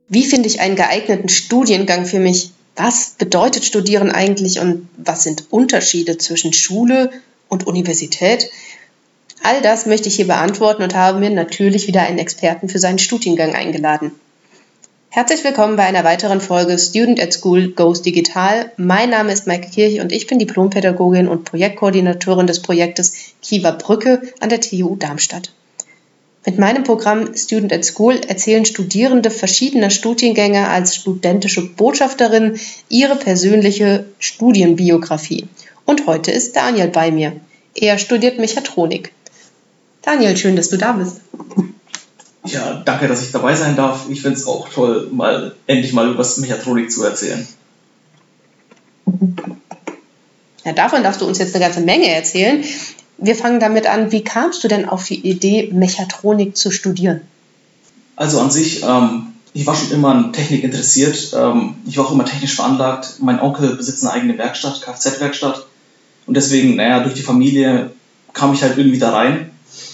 Wie finde ich einen geeigneten Studiengang für mich? Was bedeutet Studieren eigentlich und was sind Unterschiede zwischen Schule und Universität? All das möchte ich hier beantworten und habe mir natürlich wieder einen Experten für seinen Studiengang eingeladen. Herzlich willkommen bei einer weiteren Folge Student at School Goes Digital. Mein Name ist Maike Kirch und ich bin Diplompädagogin und Projektkoordinatorin des Projektes Kiewer Brücke an der TU Darmstadt. Mit meinem Programm Student at School erzählen Studierende verschiedener Studiengänge als studentische Botschafterin ihre persönliche Studienbiografie. Und heute ist Daniel bei mir. Er studiert Mechatronik. Daniel, schön, dass du da bist. Ja, danke, dass ich dabei sein darf. Ich finde es auch toll, endlich mal über Mechatronik zu erzählen. Ja, davon darfst du uns jetzt eine ganze Menge erzählen. Wir fangen damit an, wie kamst du denn auf die Idee, Mechatronik zu studieren? Also an sich, ich war schon immer an Technik interessiert. Ich war auch immer technisch veranlagt. Mein Onkel besitzt eine eigene Werkstatt, Kfz-Werkstatt. Und deswegen, durch die Familie kam ich halt irgendwie da rein.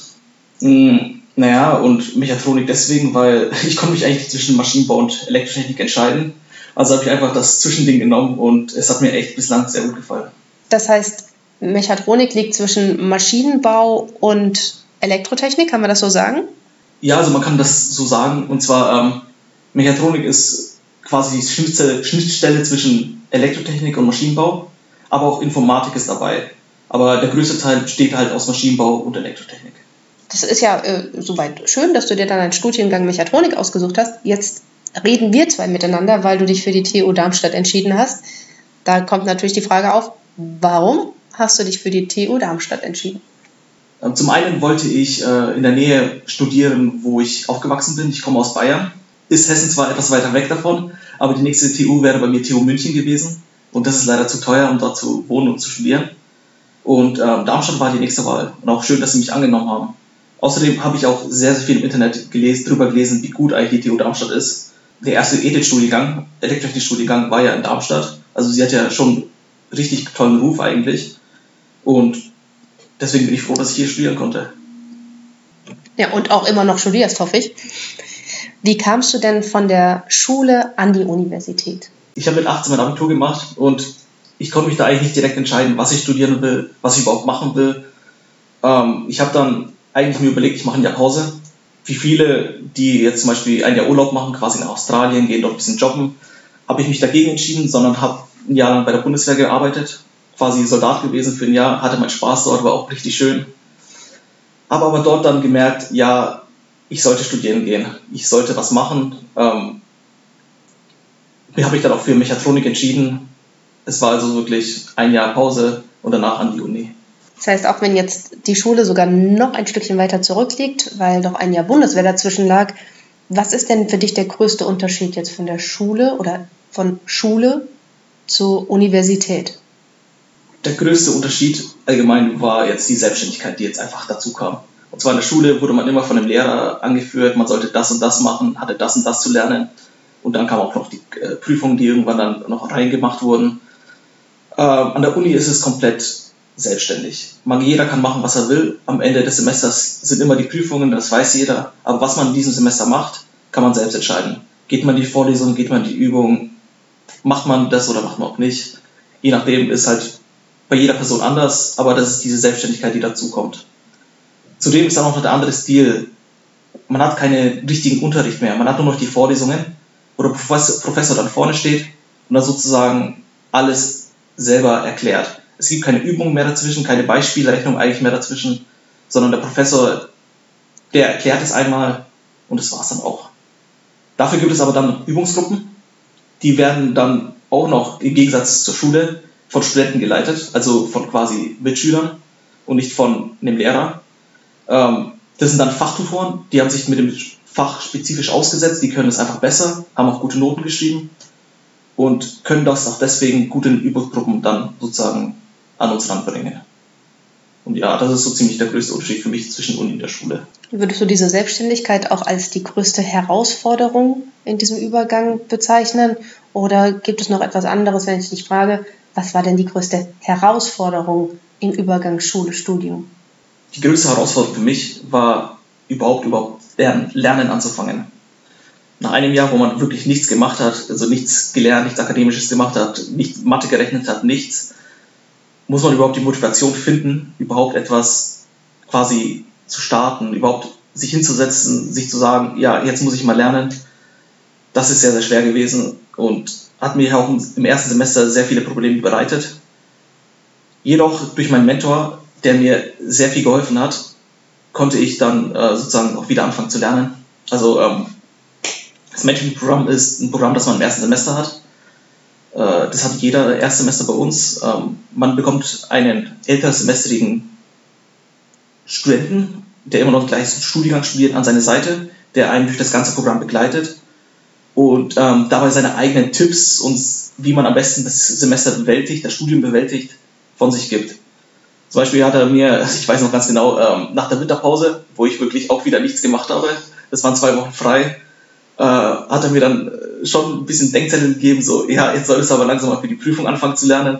Und Mechatronik deswegen, weil ich konnte mich eigentlich zwischen Maschinenbau und Elektrotechnik entscheiden. Also habe ich einfach das Zwischending genommen und es hat mir echt bislang sehr gut gefallen. Das heißt, Mechatronik liegt zwischen Maschinenbau und Elektrotechnik, kann man das so sagen? Ja, also man kann das so sagen. Und zwar, Mechatronik ist quasi die Schnittstelle zwischen Elektrotechnik und Maschinenbau, aber auch Informatik ist dabei. Aber der größte Teil besteht halt aus Maschinenbau und Elektrotechnik. Das ist ja soweit schön, dass du dir dann einen Studiengang Mechatronik ausgesucht hast. Jetzt reden wir zwei miteinander, weil du dich für die TU Darmstadt entschieden hast. Da kommt natürlich die Frage auf, warum hast du dich für die TU Darmstadt entschieden? Zum einen wollte ich in der Nähe studieren, wo ich aufgewachsen bin. Ich komme aus Bayern. Ist Hessen zwar etwas weiter weg davon, aber die nächste TU wäre bei mir TU München gewesen. Und das ist leider zu teuer, um dort zu wohnen und zu studieren. Und Darmstadt war die nächste Wahl. Und auch schön, dass sie mich angenommen haben. Außerdem habe ich auch sehr, sehr viel im Internet darüber gelesen, wie gut eigentlich die TU Darmstadt ist. Der erste ETH-Studiengang, Elektrotechnik-Studiengang, war ja in Darmstadt. Also sie hat ja schon richtig tollen Ruf eigentlich. Und deswegen bin ich froh, dass ich hier studieren konnte. Ja, und auch immer noch studierst, hoffe ich. Wie kamst du denn von der Schule an die Universität? Ich habe mit 18 mein Abitur gemacht und ich konnte mich da eigentlich nicht direkt entscheiden, was ich studieren will, was ich überhaupt machen will. Ich habe dann eigentlich mir überlegt, ich mache ein Jahr Pause. Wie viele, die jetzt zum Beispiel ein Jahr Urlaub machen, quasi nach Australien, gehen dort ein bisschen jobben, habe ich mich dagegen entschieden, sondern habe ein Jahr lang bei der Bundeswehr gearbeitet, quasi Soldat gewesen für ein Jahr, hatte meinen Spaß dort, war auch richtig schön. Habe aber dort dann gemerkt, ja, ich sollte studieren gehen, ich sollte was machen. Habe ich dann auch für Mechatronik entschieden. Es war also wirklich ein Jahr Pause und danach an die Uni. Das heißt, auch wenn jetzt die Schule sogar noch ein Stückchen weiter zurückliegt, weil doch ein Jahr Bundeswehr dazwischen lag, was ist denn für dich der größte Unterschied jetzt von der Schule oder von Schule zur Universität? Der größte Unterschied allgemein war jetzt die Selbstständigkeit, die jetzt einfach dazu kam. Und zwar in der Schule wurde man immer von dem Lehrer angeführt, man sollte das und das machen, hatte das und das zu lernen. Und dann kamen auch noch die Prüfungen, die irgendwann dann noch reingemacht wurden. An der Uni ist es komplett selbstständig. Jeder kann machen, was er will. Am Ende des Semesters sind immer die Prüfungen, das weiß jeder. Aber was man in diesem Semester macht, kann man selbst entscheiden. Geht man in die Vorlesung, geht man in die Übung, macht man das oder macht man auch nicht. Je nachdem ist halt bei jeder Person anders, aber das ist diese Selbstständigkeit, die dazukommt. Zudem ist dann auch noch der andere Stil. Man hat keinen richtigen Unterricht mehr. Man hat nur noch die Vorlesungen, wo der Professor dann vorne steht und dann sozusagen alles selber erklärt. Es gibt keine Übungen mehr dazwischen, keine Beispielrechnung eigentlich mehr dazwischen, sondern der Professor, der erklärt es einmal und das war es dann auch. Dafür gibt es aber dann Übungsgruppen, die werden dann auch noch im Gegensatz zur Schule von Studenten geleitet, also von quasi Mitschülern und nicht von einem Lehrer. Das sind dann Fachtutoren, die haben sich mit dem Fach spezifisch ausgesetzt, die können es einfach besser, haben auch gute Noten geschrieben und können das auch deswegen gut in Übungsgruppen dann sozusagen an uns ranbringen. Und ja, das ist so ziemlich der größte Unterschied für mich zwischen Uni und der Schule. Würdest du diese Selbstständigkeit auch als die größte Herausforderung in diesem Übergang bezeichnen? Oder gibt es noch etwas anderes, wenn ich dich frage, was war denn die größte Herausforderung im Übergang Schule-Studium? Die größte Herausforderung für mich war überhaupt Lernen anzufangen. Nach einem Jahr, wo man wirklich nichts gemacht hat, also nichts gelernt, nichts Akademisches gemacht hat, nicht Mathe gerechnet hat, nichts, muss man überhaupt die Motivation finden, überhaupt etwas quasi zu starten, überhaupt sich hinzusetzen, sich zu sagen, ja, jetzt muss ich mal lernen. Das ist sehr, sehr schwer gewesen und hat mir auch im ersten Semester sehr viele Probleme bereitet. Jedoch durch meinen Mentor, der mir sehr viel geholfen hat, konnte ich dann sozusagen auch wieder anfangen zu lernen. Also das Mentoring-Programm ist ein Programm, das man im ersten Semester hat. Das hat jeder Erstsemester bei uns. Man bekommt einen ältersemestrigen Studenten, der immer noch den gleichen Studiengang studiert, an seine Seite, der einen durch das ganze Programm begleitet und dabei seine eigenen Tipps und wie man am besten das Semester bewältigt, das Studium bewältigt, von sich gibt. Zum Beispiel hat er mir, ich weiß noch ganz genau, nach der Winterpause, wo ich wirklich auch wieder nichts gemacht habe, das waren 2 Wochen frei, hat er mir dann schon ein bisschen Denkzettel gegeben, so, ja, jetzt solltest du aber langsam mal für die Prüfung anfangen zu lernen.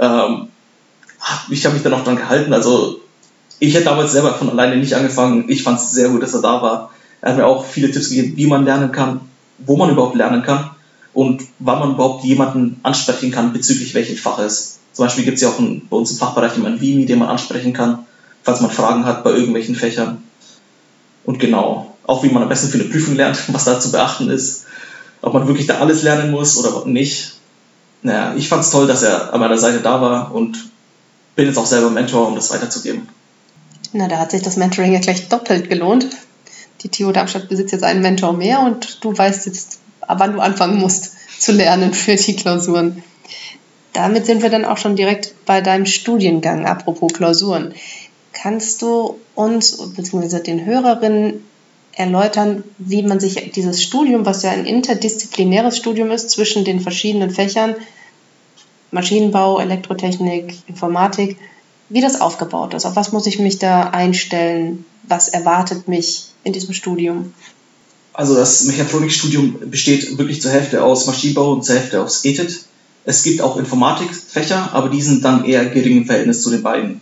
Ich habe mich dann auch dran gehalten, also ich hätte damals selber von alleine nicht angefangen, ich fand es sehr gut, dass er da war. Er hat mir auch viele Tipps gegeben, wie man lernen kann, wo man überhaupt lernen kann und wann man überhaupt jemanden ansprechen kann bezüglich welchen Faches. Zum Beispiel gibt es ja auch bei uns im Fachbereich jemanden Vimi, den man ansprechen kann, falls man Fragen hat bei irgendwelchen Fächern. Und genau, auch wie man am besten für eine Prüfung lernt, was da zu beachten ist, ob man wirklich da alles lernen muss oder nicht. Naja, ich fand es toll, dass er an meiner Seite da war und bin jetzt auch selber Mentor, um das weiterzugeben. Na, da hat sich das Mentoring ja gleich doppelt gelohnt. Die TU Darmstadt besitzt jetzt einen Mentor mehr und du weißt jetzt, wann du anfangen musst zu lernen für die Klausuren. Damit sind wir dann auch schon direkt bei deinem Studiengang, apropos Klausuren. Kannst du uns bzw. den Hörerinnen erläutern, wie man sich dieses Studium, was ja ein interdisziplinäres Studium ist, zwischen den verschiedenen Fächern, Maschinenbau, Elektrotechnik, Informatik, wie das aufgebaut ist? Auf was muss ich mich da einstellen? Was erwartet mich in diesem Studium? Also das Mechatronikstudium besteht wirklich zur Hälfte aus Maschinenbau und zur Hälfte aus ETIT. Es gibt auch Informatikfächer, aber die sind dann eher gering im Verhältnis zu den beiden.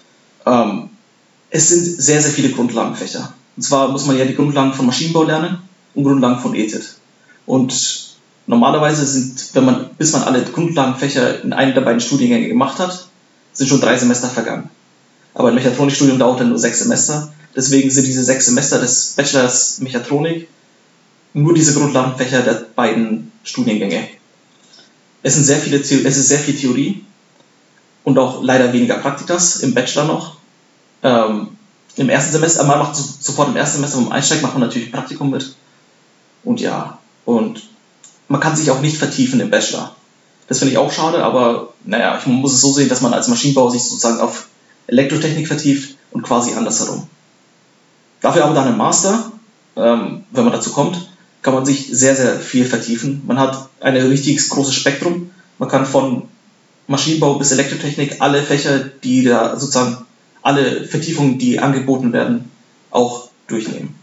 Es sind sehr, sehr viele Grundlagenfächer. Und zwar muss man ja die Grundlagen von Maschinenbau lernen und Grundlagen von ETIT. Und normalerweise bis man alle Grundlagenfächer in einem der beiden Studiengänge gemacht hat, sind schon 3 Semester vergangen. Aber ein Mechatronikstudium dauert dann nur 6 Semester. Deswegen sind diese 6 Semester des Bachelors Mechatronik nur diese Grundlagenfächer der beiden Studiengänge. Es ist sehr viel Theorie und auch leider weniger Praktikas im Bachelor noch. Im ersten Semester, man macht sofort im ersten Semester, wenn man einsteigt, macht man natürlich Praktikum mit. Und ja, und man kann sich auch nicht vertiefen im Bachelor. Das finde ich auch schade, aber naja, man muss es so sehen, dass man als Maschinenbauer sich sozusagen auf Elektrotechnik vertieft und quasi andersherum. Dafür aber dann im Master, wenn man dazu kommt, kann man sich sehr, sehr viel vertiefen. Man hat ein richtig großes Spektrum. Man kann von Maschinenbau bis Elektrotechnik alle Fächer, die da sozusagen alle Vertiefungen, die angeboten werden, auch durchnehmen.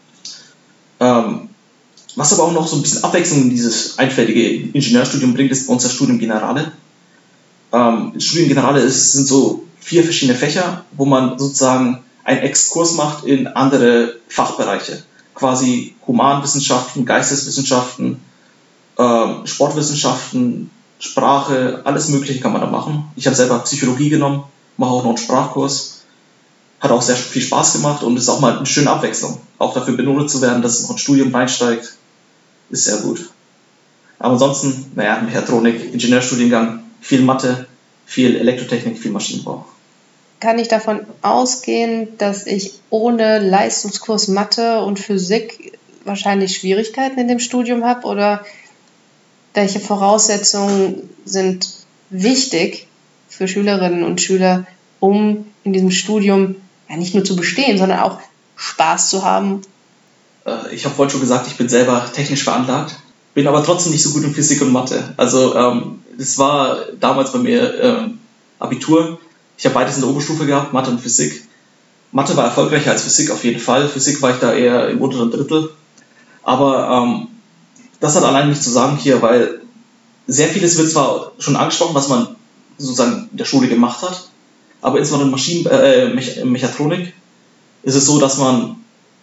Was aber auch noch so ein bisschen Abwechslung in dieses einfältige Ingenieurstudium bringt, ist bei uns das Studium Generale. Studium Generale sind so 4 verschiedene Fächer, wo man sozusagen einen Exkurs macht in andere Fachbereiche. Quasi Humanwissenschaften, Geisteswissenschaften, Sportwissenschaften, Sprache, alles Mögliche kann man da machen. Ich habe selber Psychologie genommen, mache auch noch einen Sprachkurs. Hat auch sehr viel Spaß gemacht und ist auch mal eine schöne Abwechslung. Auch dafür benotet zu werden, dass noch ein Studium reinsteigt, ist sehr gut. Aber ansonsten, Mechatronik, Ingenieurstudiengang, viel Mathe, viel Elektrotechnik, viel Maschinenbau. Kann ich davon ausgehen, dass ich ohne Leistungskurs Mathe und Physik wahrscheinlich Schwierigkeiten in dem Studium habe? Oder welche Voraussetzungen sind wichtig für Schülerinnen und Schüler, um in diesem Studium nicht nur zu bestehen, sondern auch Spaß zu haben? Ich habe vorhin schon gesagt, ich bin selber technisch veranlagt, bin aber trotzdem nicht so gut in Physik und Mathe. Also das war damals bei mir Abitur. Ich habe beides in der Oberstufe gehabt, Mathe und Physik. Mathe war erfolgreicher als Physik auf jeden Fall. Physik war ich da eher im unteren Drittel. Aber das hat allein nichts zu sagen hier, weil sehr vieles wird zwar schon angesprochen, was man sozusagen in der Schule gemacht hat, aber insbesondere in Mechatronik ist es so, dass man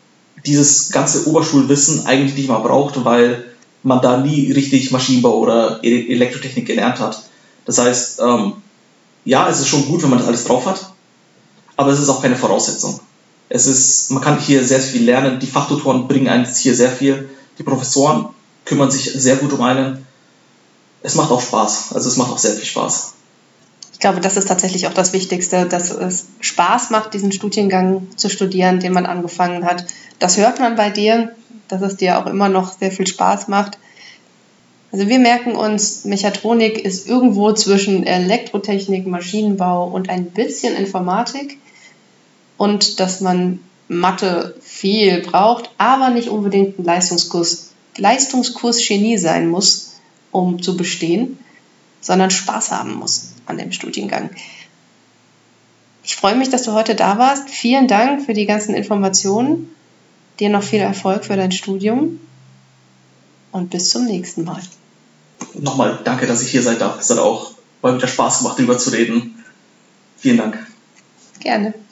dieses ganze Oberschulwissen eigentlich nicht mal braucht, weil man da nie richtig Maschinenbau oder Elektrotechnik gelernt hat. Das heißt, ja, es ist schon gut, wenn man das alles drauf hat, aber es ist auch keine Voraussetzung. Man kann hier sehr viel lernen, die Fachtutoren bringen einem hier sehr viel, die Professoren kümmern sich sehr gut um einen. Es macht auch Spaß, also es macht auch sehr viel Spaß. Ich glaube, das ist tatsächlich auch das Wichtigste, dass es Spaß macht, diesen Studiengang zu studieren, den man angefangen hat. Das hört man bei dir, dass es dir auch immer noch sehr viel Spaß macht. Also wir merken uns, Mechatronik ist irgendwo zwischen Elektrotechnik, Maschinenbau und ein bisschen Informatik und dass man Mathe viel braucht, aber nicht unbedingt ein Leistungskurs Genie sein muss, um zu bestehen, sondern Spaß haben muss an dem Studiengang. Ich freue mich, dass du heute da warst. Vielen Dank für die ganzen Informationen. Dir noch viel Erfolg für dein Studium und bis zum nächsten Mal. Nochmal danke, dass ich hier sein darf. Es hat auch mal wieder Spaß gemacht, darüber zu reden. Vielen Dank. Gerne.